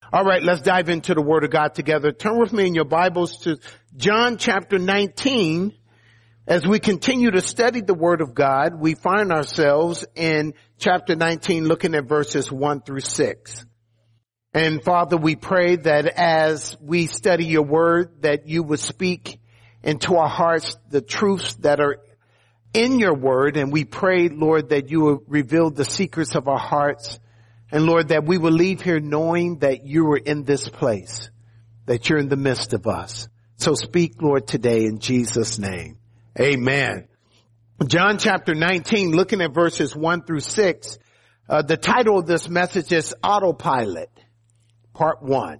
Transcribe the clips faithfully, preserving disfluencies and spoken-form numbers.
All right, let's dive into the Word of God together. Turn with me in your Bibles to John chapter nineteen. As we continue to study the Word of God, we find ourselves in chapter nineteen looking at verses one through six. And Father, we pray that as we study your Word, that you would speak into our hearts the truths that are in your Word. And we pray, Lord, that you will reveal the secrets of our hearts. And Lord, that we will leave here knowing that you are in this place, that you're in the midst of us. So speak, Lord, today in Jesus' name. Amen. John chapter nineteen, looking at verses one through six, uh, the title of this message is Autopilot, part one.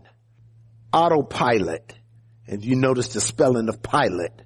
Autopilot. And you notice the spelling of pilot,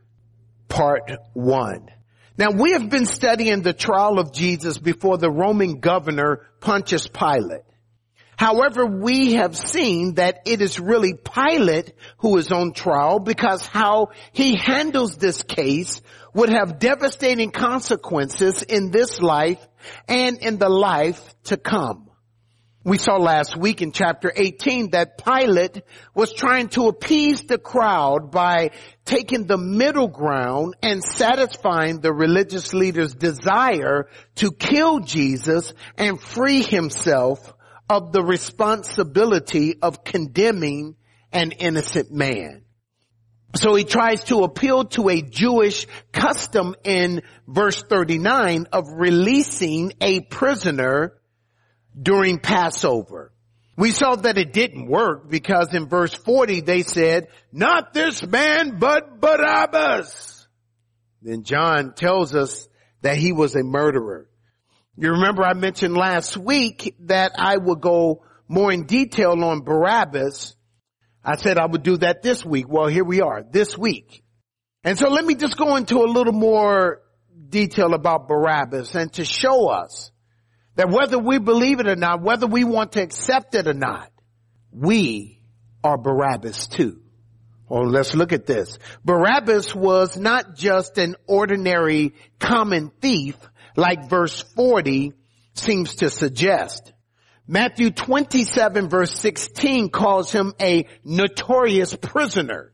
part one. Now, we have been studying the trial of Jesus before the Roman governor Pontius Pilate. However, we have seen that it is really Pilate who is on trial because how he handles this case would have devastating consequences in this life and in the life to come. We saw last week in chapter eighteen that Pilate was trying to appease the crowd by taking the middle ground and satisfying the religious leaders' desire to kill Jesus and free himself of the responsibility of condemning an innocent man. So he tries to appeal to a Jewish custom in verse thirty-nine of releasing a prisoner during Passover. We saw that it didn't work because in verse forty they said, "Not this man, but Barabbas." Then John tells us that he was a murderer. You remember I mentioned last week that I would go more in detail on Barabbas. I said I would do that this week. Well, here we are, this week. And so let me just go into a little more detail about Barabbas and to show us that whether we believe it or not, whether we want to accept it or not, we are Barabbas too. Well, let's look at this. Barabbas was not just an ordinary common thief like verse forty seems to suggest. Matthew twenty-seven verse sixteen calls him a notorious prisoner.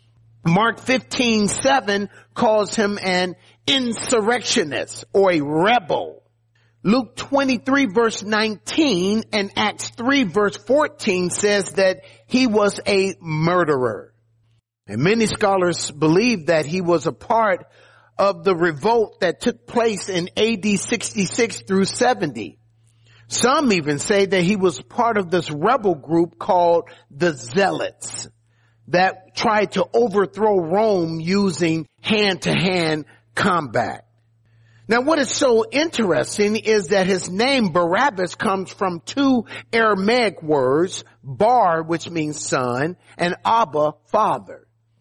Mark fifteen seven calls him an insurrectionist or a rebel. Luke twenty-three verse nineteen and Acts three verse fourteen says that he was a murderer. And many scholars believe that he was a part of the revolt that took place in A D sixty-six through seventy. Some even say that he was part of this rebel group called the Zealots that tried to overthrow Rome using hand-to-hand combat. Now, what is so interesting is that his name, Barabbas, comes from two Aramaic words, bar, which means son, and Abba, father.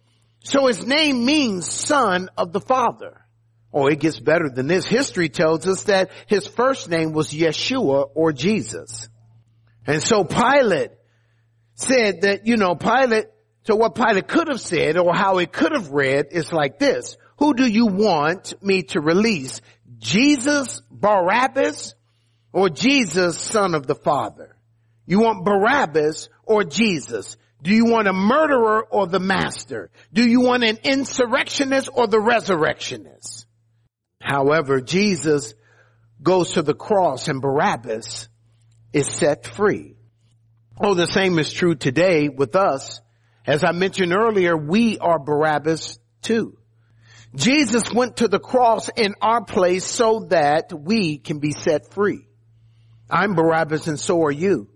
So his name means son of the Father. Oh, it gets better than this. History tells us that his first name was Yeshua or Jesus. And so Pilate said that, you know, Pilate, so what Pilate could have said or how it could have read is like this. Who do you want me to release? Jesus, Barabbas, or Jesus, son of the Father? You want Barabbas or Jesus? Do you want a murderer or the master? Do you want an insurrectionist or the resurrectionist? However, Jesus goes to the cross and Barabbas is set free. Oh, the same is true today with us. As I mentioned earlier, we are Barabbas too. Jesus went to the cross in our place so that we can be set free. I'm Barabbas and so are you.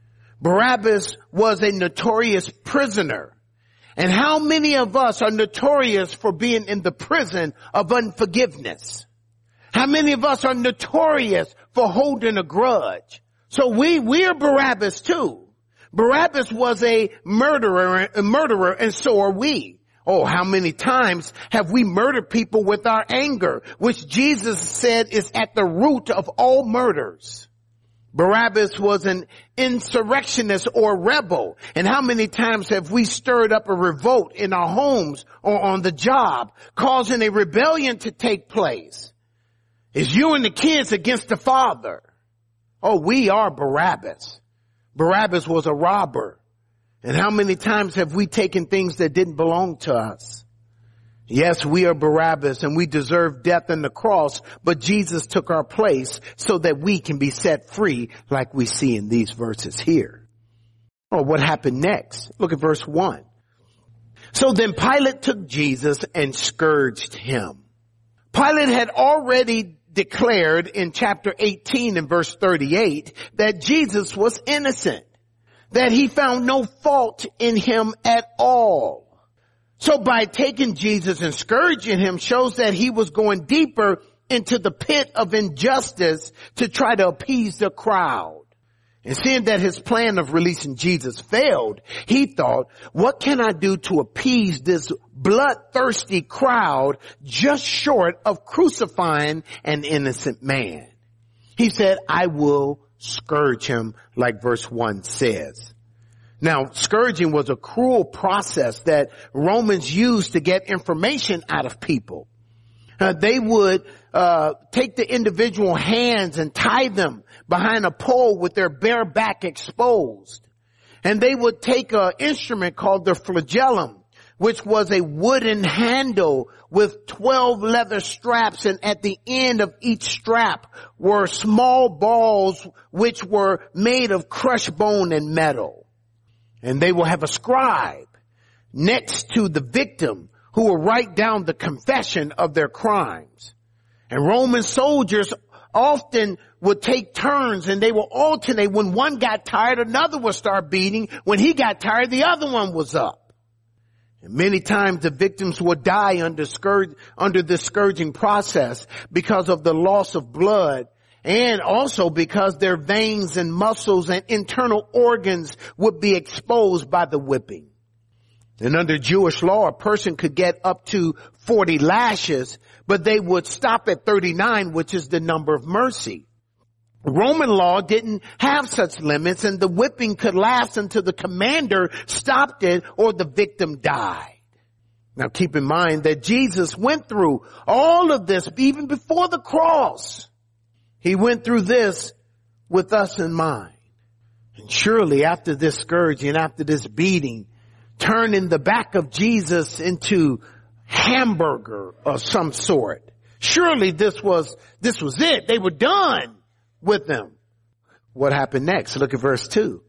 Barabbas was a notorious prisoner. And how many of us are notorious for being in the prison of unforgiveness? How many of us are notorious for holding a grudge? So we, we're Barabbas too. Barabbas was a murderer, a murderer, and so are we. Oh, how many times have we murdered people with our anger, which Jesus said is at the root of all murders? Barabbas was an insurrectionist or rebel. And how many times have we stirred up a revolt in our homes or on the job, causing a rebellion to take place? It's you and the kids against the father. Oh, we are Barabbas. Barabbas was a robber. And how many times have we taken things that didn't belong to us? Yes, we are Barabbas and we deserve death on the cross, but Jesus took our place so that we can be set free like we see in these verses here. Oh, what happened next? Look at verse one. So then Pilate took Jesus and scourged him. Pilate had already declared in chapter eighteen and verse thirty-eight that Jesus was innocent, that he found no fault in him at all. So by taking Jesus and scourging him shows that he was going deeper into the pit of injustice to try to appease the crowd. And seeing that his plan of releasing Jesus failed, he thought, what can I do to appease this bloodthirsty crowd just short of crucifying an innocent man? He said, I will scourge him, like verse one says. Now, scourging was a cruel process that Romans used to get information out of people. Uh, they would uh take the individual hands and tie them behind a pole with their bare back exposed. And they would take an instrument called the flagellum, which was a wooden handle with twelve leather straps, and at the end of each strap were small balls which were made of crushed bone and metal. And they will have a scribe next to the victim who will write down the confession of their crimes. And Roman soldiers often would take turns and they will alternate. When one got tired, another would start beating. When he got tired, the other one was up. And many times the victims would die under scourge, under this scourging process because of the loss of blood, and also because their veins and muscles and internal organs would be exposed by the whipping. And under Jewish law, a person could get up to forty lashes, but they would stop at thirty-nine, which is the number of mercy. Roman law didn't have such limits, and the whipping could last until the commander stopped it or the victim died. Now keep in mind that Jesus went through all of this even before the cross. He went through this with us in mind. And surely after this scourging, after this beating, turning the back of Jesus into hamburger of some sort, surely this was, this was it. They were done with them. What happened next? Look at verse two.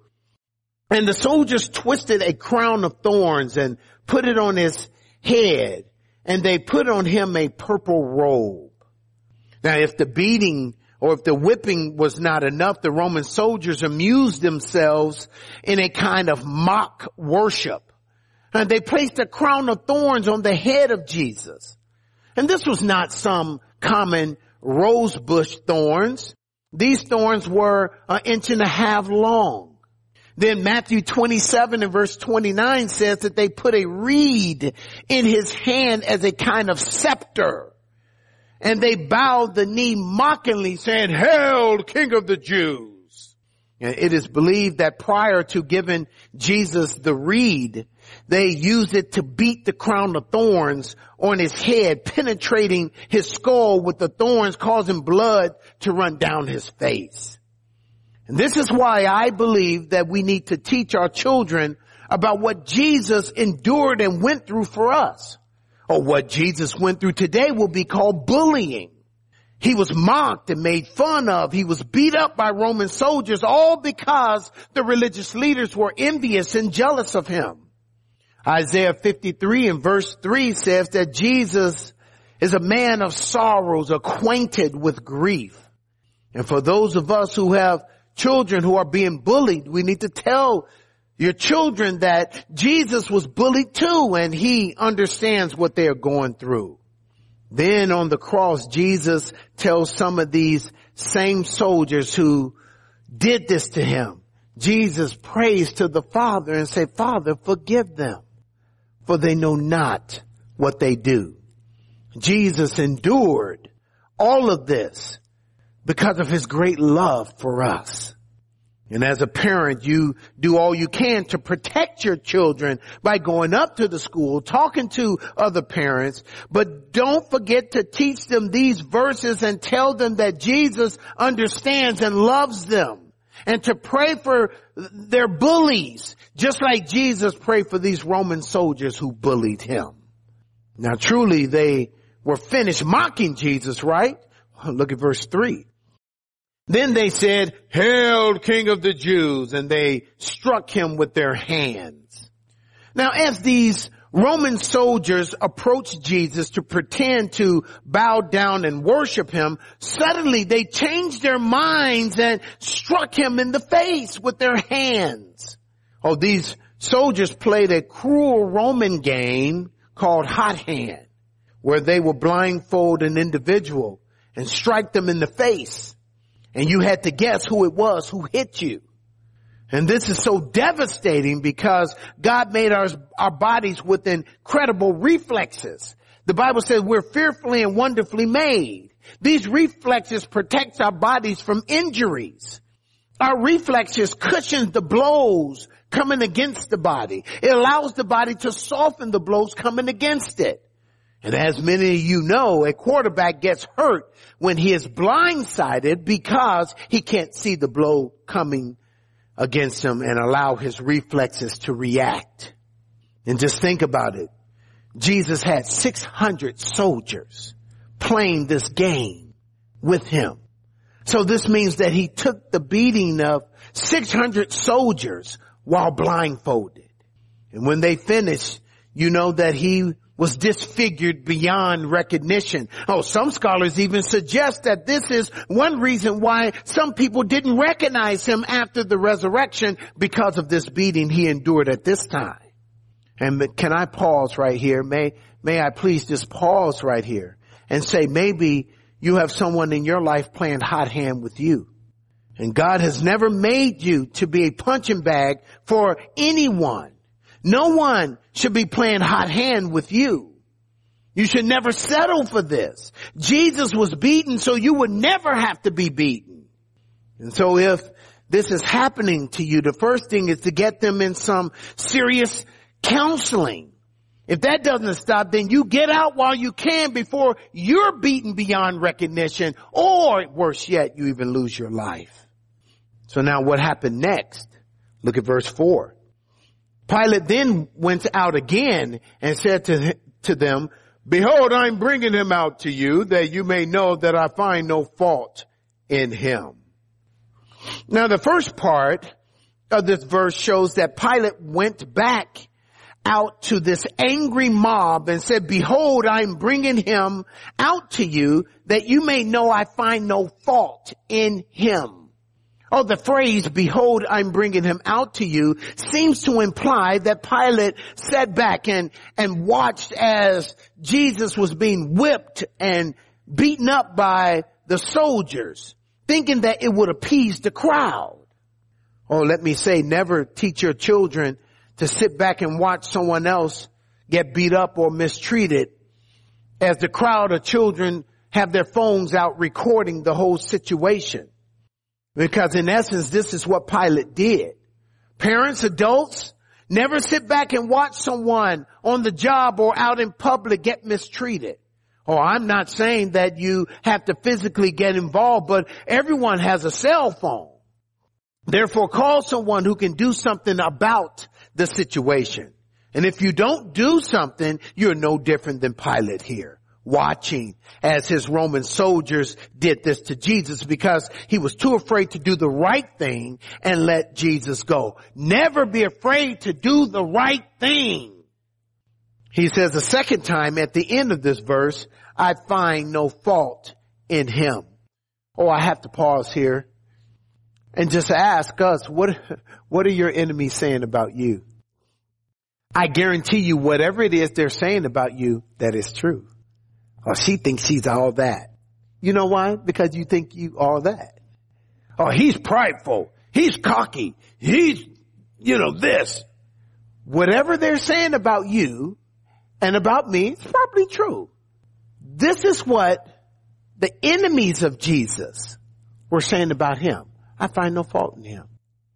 And the soldiers twisted a crown of thorns and put it on his head, and they put on him a purple robe. Now, if the beating or if the whipping was not enough, the Roman soldiers amused themselves in a kind of mock worship. And they placed a crown of thorns on the head of Jesus. And this was not some common rose bush thorns. These thorns were an inch and a half long. Then Matthew twenty-seven and verse twenty-nine says that they put a reed in his hand as a kind of scepter. And they bowed the knee mockingly, saying, "Hail, King of the Jews." And it is believed that prior to giving Jesus the reed, they used it to beat the crown of thorns on his head, penetrating his skull with the thorns, causing blood to run down his face. And this is why I believe that we need to teach our children about what Jesus endured and went through for us. Or what Jesus went through today will be called bullying. He was mocked and made fun of. He was beat up by Roman soldiers, all because the religious leaders were envious and jealous of him. Isaiah fifty-three and verse three says that Jesus is a man of sorrows, acquainted with grief. And for those of us who have children who are being bullied, we need to tell your children that Jesus was bullied too, and he understands what they are going through. Then on the cross, Jesus tells some of these same soldiers who did this to him, Jesus prays to the Father and say, "Father, forgive them, for they know not what they do." Jesus endured all of this because of his great love for us. And as a parent, you do all you can to protect your children by going up to the school, talking to other parents, but don't forget to teach them these verses and tell them that Jesus understands and loves them. and to pray for their bullies, just like Jesus prayed for these Roman soldiers who bullied him. Now truly they were finished mocking Jesus, right? Look at verse three. Then they said, "Hail, King of the Jews," and they struck him with their hands. Now as these Roman soldiers approached Jesus to pretend to bow down and worship him, suddenly they changed their minds and struck him in the face with their hands. Oh, these soldiers played a cruel Roman game called hot hand, where they would blindfold an individual and strike them in the face. And you had to guess who it was who hit you. And this is so devastating because God made our, our bodies with incredible reflexes. The Bible says we're fearfully and wonderfully made. These reflexes protect our bodies from injuries. Our reflexes cushion the blows coming against the body. It allows the body to soften the blows coming against it. And as many of you know, a quarterback gets hurt when he is blindsided because he can't see the blow coming against him and allow his reflexes to react. And just think about it. Jesus had six hundred soldiers playing this game with him. So this means that he took the beating of six hundred soldiers while blindfolded. And when they finished, you know that he was disfigured beyond recognition. Oh, some scholars even suggest that this is one reason why some people didn't recognize him after the resurrection, because of this beating he endured at this time. And can I pause right here? May, may I please just pause right here and say maybe you have someone in your life playing hot hand with you. And God has never made you to be a punching bag for anyone. No one should be playing hot hand with you. You should never settle for this. Jesus was beaten so you would never have to be beaten. And so if this is happening to you, the first thing is to get them in some serious counseling. If that doesn't stop, then you get out while you can before you're beaten beyond recognition, or worse yet, you even lose your life. So now what happened next? Look at verse four. Pilate then went out again and said to, to them, "Behold, I'm bringing him out to you that you may know that I find no fault in him." Now the first part of this verse shows that Pilate went back out to this angry mob and said, "Behold, I'm bringing him out to you that you may know I find no fault in him." Oh, the phrase, "Behold, I'm bringing him out to you," seems to imply that Pilate sat back and, and watched as Jesus was being whipped and beaten up by the soldiers, thinking that it would appease the crowd. Oh, let me say, never teach your children to sit back and watch someone else get beat up or mistreated as the crowd of children have their phones out recording the whole situation. Because in essence, this is what Pilate did. Parents, adults, never sit back and watch someone on the job or out in public get mistreated. Oh, I'm not saying that you have to physically get involved, but everyone has a cell phone. Therefore, call someone who can do something about the situation. And if you don't do something, you're no different than Pilate here, watching as his Roman soldiers did this to Jesus because he was too afraid to do the right thing and let Jesus go. Never be afraid to do the right thing. He says a second time at the end of this verse, "I find no fault in him." Oh, I have to pause here and just ask us, what, what are your enemies saying about you? I guarantee you whatever it is they're saying about you, that is true. Oh, she thinks she's all that. You know why? Because you think you all that. Oh, he's prideful. He's cocky. He's, you know, this. Whatever they're saying about you and about me, it's probably true. This is what the enemies of Jesus were saying about him. I find no fault in him.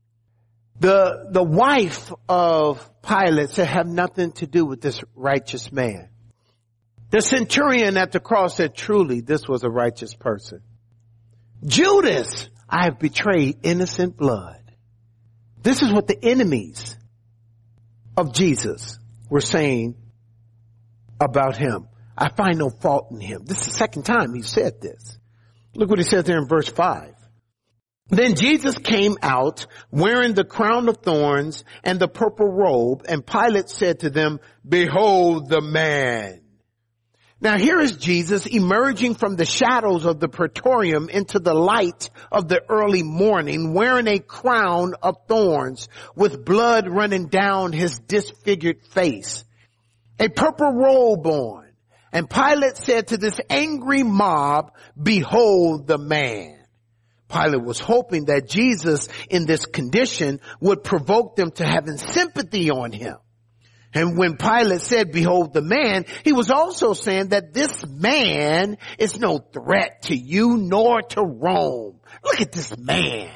The, the wife of Pilate said, have nothing to do with this righteous man. The centurion at the cross said, truly, this was a righteous person. Judas, I have betrayed innocent blood. This is what the enemies of Jesus were saying about him. I find no fault in him. This is the second time he said this. Look what he says there in verse five. Then Jesus came out wearing the crown of thorns and the purple robe, and Pilate said to them, behold the man. Now here is Jesus emerging from the shadows of the praetorium into the light of the early morning, wearing a crown of thorns with blood running down his disfigured face, a purple robe on. And Pilate said to this angry mob, behold the man. Pilate was hoping that Jesus in this condition would provoke them to having sympathy on him. And when Pilate said, behold the man, he was also saying that this man is no threat to you nor to Rome. Look at this man.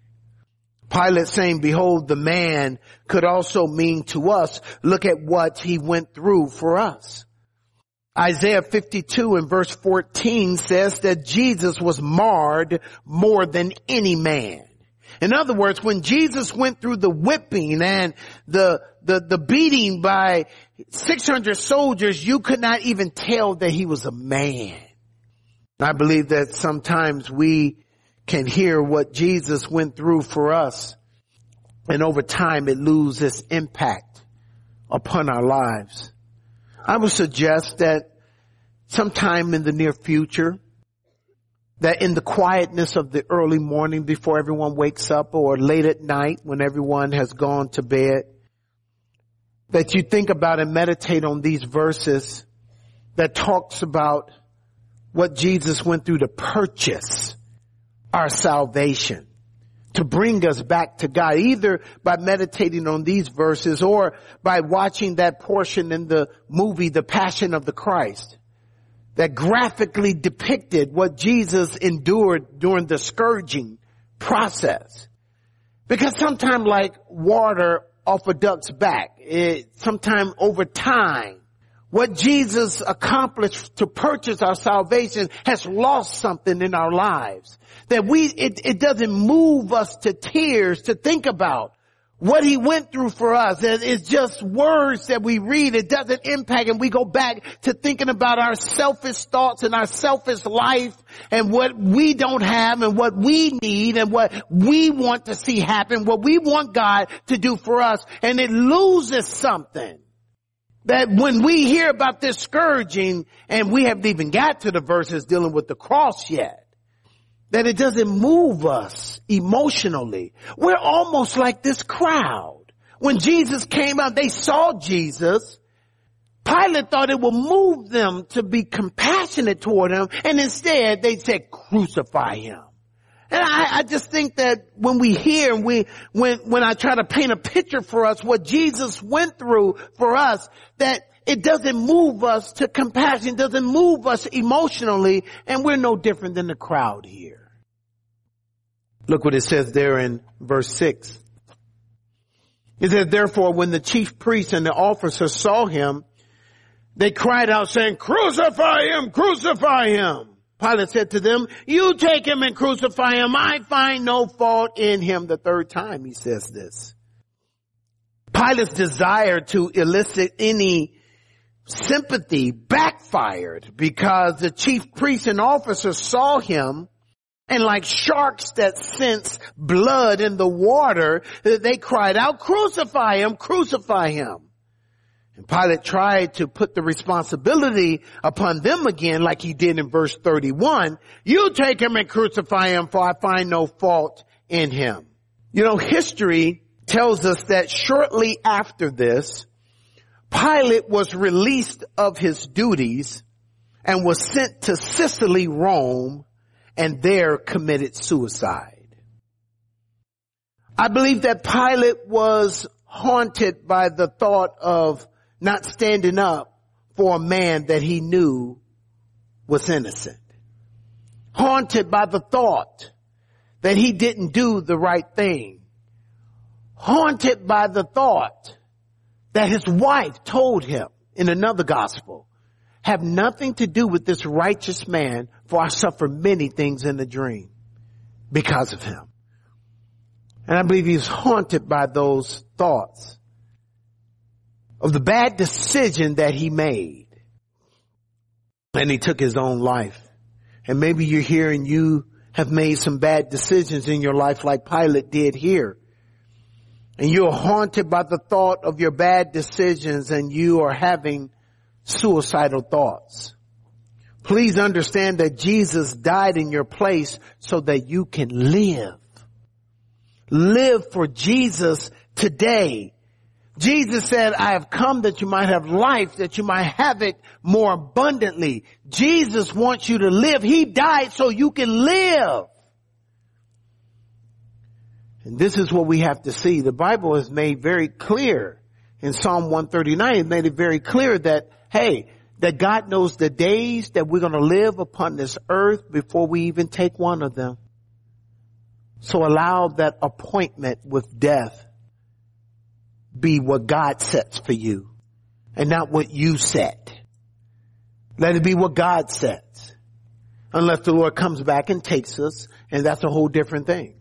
Pilate saying, behold the man could also mean to us, look at what he went through for us. Isaiah fifty-two and verse fourteen says that Jesus was marred more than any man. In other words, when Jesus went through the whipping and the, the, the beating by six hundred soldiers, you could not even tell that he was a man. I believe that sometimes we can hear what Jesus went through for us, and over time it loses impact upon our lives. I would suggest that sometime in the near future, that in the quietness of the early morning before everyone wakes up, or late at night when everyone has gone to bed, that you think about and meditate on these verses that talks about what Jesus went through to purchase our salvation, to bring us back to God, either by meditating on these verses or by watching that portion in the movie, The Passion of the Christ, that graphically depicted what Jesus endured during the scourging process. Because sometimes, like water off a duck's back, it, sometime over time, what Jesus accomplished to purchase our salvation has lost something in our lives. That we, it, it doesn't move us to tears to think about what he went through for us. It's just words that we read. It doesn't impact, and we go back to thinking about our selfish thoughts and our selfish life and what we don't have and what we need and what we want to see happen, what we want God to do for us. And it loses something. That when we hear about this scourging, and we haven't even got to the verses dealing with the cross yet, that it doesn't move us emotionally. We're almost like this crowd. When Jesus came out, they saw Jesus. Pilate thought it would move them to be compassionate toward him, and instead they said, crucify him. And I, I just think that when we hear, we, when, when I try to paint a picture for us, what Jesus went through for us, that it doesn't move us to compassion, doesn't move us emotionally, and we're no different than the crowd here. Look what it says there in verse six. It says, therefore, when the chief priests and the officers saw him, they cried out saying, crucify him, crucify him. Pilate said to them, you take him and crucify him. I find no fault in him. The third time he says this. Pilate's desire to elicit any sympathy backfired because the chief priests and officers saw him, and like sharks that sense blood in the water, they cried out, crucify him, crucify him. And Pilate tried to put the responsibility upon them again, like he did in verse thirty-one. You take him and crucify him, for I find no fault in him. You know, history tells us that shortly after this, Pilate was released of his duties and was sent to Sicily, Rome, and there committed suicide. I believe that Pilate was haunted by the thought of not standing up for a man that he knew was innocent. Haunted by the thought that he didn't do the right thing. Haunted by the thought that his wife told him in another gospel, have nothing to do with this righteous man, for I suffer many things in the dream. because of him. And I believe he was haunted by those thoughts of the bad decision that he made. And he took his own life. And maybe you're here and you have made some bad decisions in your life like Pilate did here. And you're haunted by the thought of your bad decisions and you are having suicidal thoughts. Please understand that Jesus died in your place so that you can live. Live for Jesus today. Jesus said, I have come that you might have life, that you might have it more abundantly. Jesus wants you to live. He died so you can live. And this is what we have to see. The Bible has made very clear in Psalm one thirty-nine, it made it very clear that, hey, that God knows the days that we're going to live upon this earth before we even take one of them. So allow that appointment with death be what God sets for you and not what you set. Let it be what God sets. Unless the Lord comes back and takes us, and that's a whole different thing.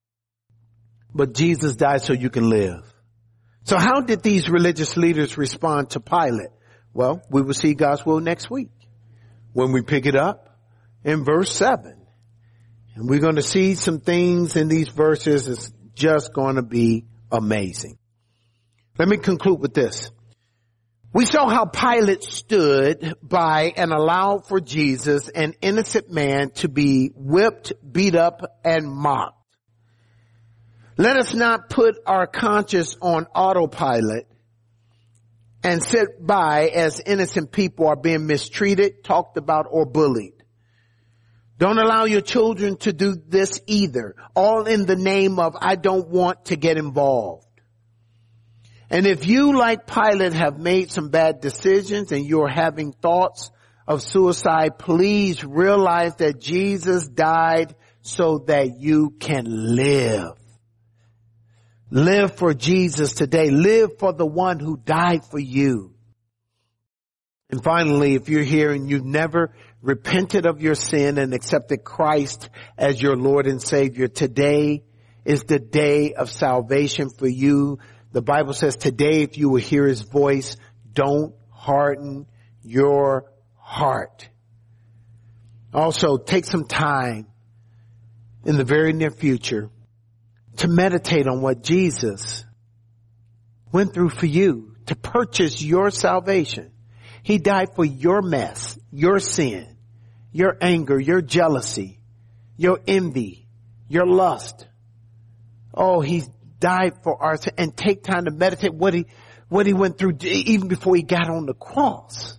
But Jesus died so you can live. So how did these religious leaders respond to Pilate? Well, we will see God's will next week when we pick it up in verse seven. And we're going to see some things in these verses that's just going to be amazing. Let me conclude with this. We saw how Pilate stood by and allowed for Jesus, an innocent man, to be whipped, beat up, and mocked. Let us not put our conscience on autopilot and sit by as innocent people are being mistreated, talked about, or bullied. Don't allow your children to do this either, all in the name of, I don't want to get involved. And if you, like Pilate, have made some bad decisions and you're having thoughts of suicide, please realize that Jesus died so that you can live. Live for Jesus today. Live for the one who died for you. And finally, if you're here and you've never repented of your sin and accepted Christ as your Lord and Savior, today is the day of salvation for you. The Bible says today, if you will hear his voice, don't harden your heart. Also, take some time in the very near future to meditate on what Jesus went through for you to purchase your salvation. He died for your mess, your sin, your anger, your jealousy, your envy, your lust. Oh, he died for our sin. And take time to meditate what he, what he went through even before he got on the cross.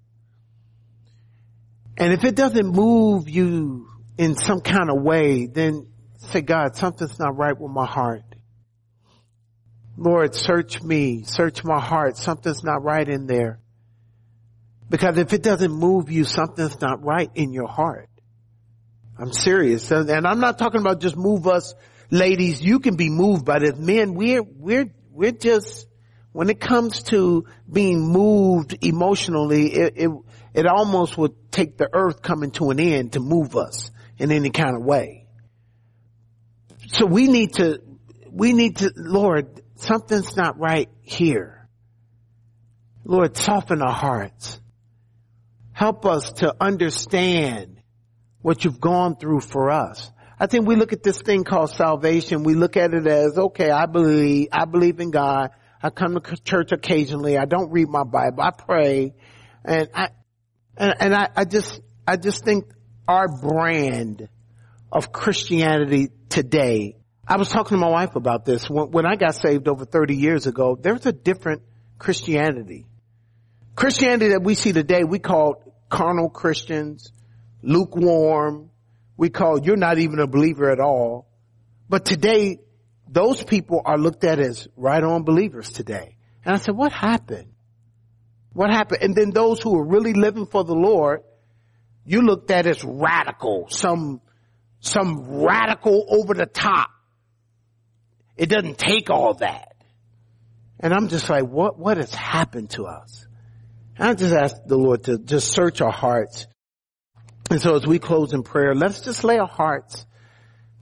And if it doesn't move you in some kind of way, then say, God, something's not right with my heart. Lord, search me, search my heart. Something's not right in there. Because if it doesn't move you, something's not right in your heart. I'm serious. And I'm not talking about just move us ladies. You can be moved by this. Men, we're, we're, we're just, when it comes to being moved emotionally, it, it, it almost would take the earth coming to an end to move us in any kind of way. So we need to, we need to, Lord, something's not right here. Lord, soften our hearts. Help us to understand what you've gone through for us. I think we look at this thing called salvation. We look at it as, okay, I believe, I believe in God. I come to church occasionally. I don't read my Bible. I pray. And I, and, and I, I just, I just think our brand of Christianity today, I was talking to my wife about this. When, when I got saved over thirty years ago, there was a different Christianity. Christianity that we see today, we call carnal Christians, lukewarm. We call, you're not even a believer at all. But today, those people are looked at as right on believers today. And I said, what happened? What happened? And then those who are really living for the Lord, you looked at as radical, some, some radical over the top. It doesn't take all that. And I'm just like, what, what has happened to us? And I just ask the Lord to just search our hearts. And so as we close in prayer, let's just lay our hearts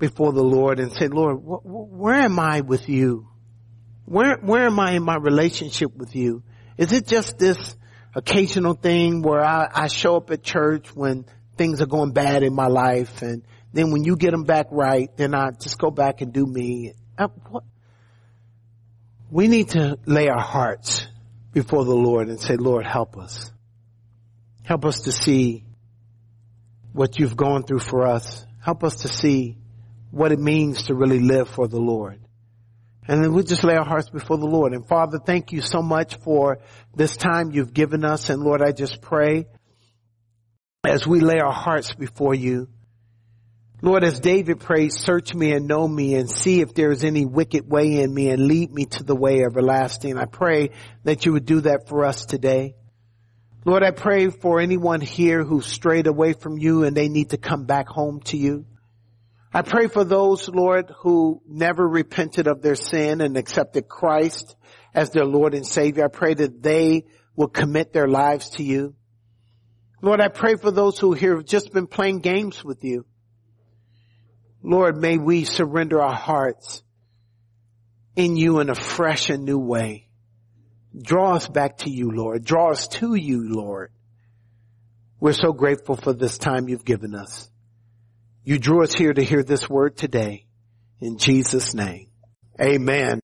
before the Lord and say, Lord, wh- wh- where am I with you? Where, where am I in my relationship with you? Is it just this occasional thing where I, I show up at church when things are going bad in my life, and then when you get them back right, then I just go back and do me? I, what? We need to lay our hearts before the Lord and say, Lord, help us. Help us to see what you've gone through for us. Help us to see what it means to really live for the Lord. And then we just lay our hearts before the Lord. And Father, thank you so much for this time you've given us. And Lord, I just pray as we lay our hearts before you, Lord, as David prays, search me and know me and see if there's any wicked way in me and lead me to the way everlasting. I pray that you would do that for us today. Lord, I pray for anyone here who strayed away from you and they need to come back home to you. I pray for those, Lord, who never repented of their sin and accepted Christ as their Lord and Savior. I pray that they will commit their lives to you. Lord, I pray for those who here have just been playing games with you. Lord, may we surrender our hearts in you in a fresh and new way. Draw us back to you, Lord. Draw us to you, Lord. We're so grateful for this time you've given us. You drew us here to hear this word today. In Jesus' name, amen.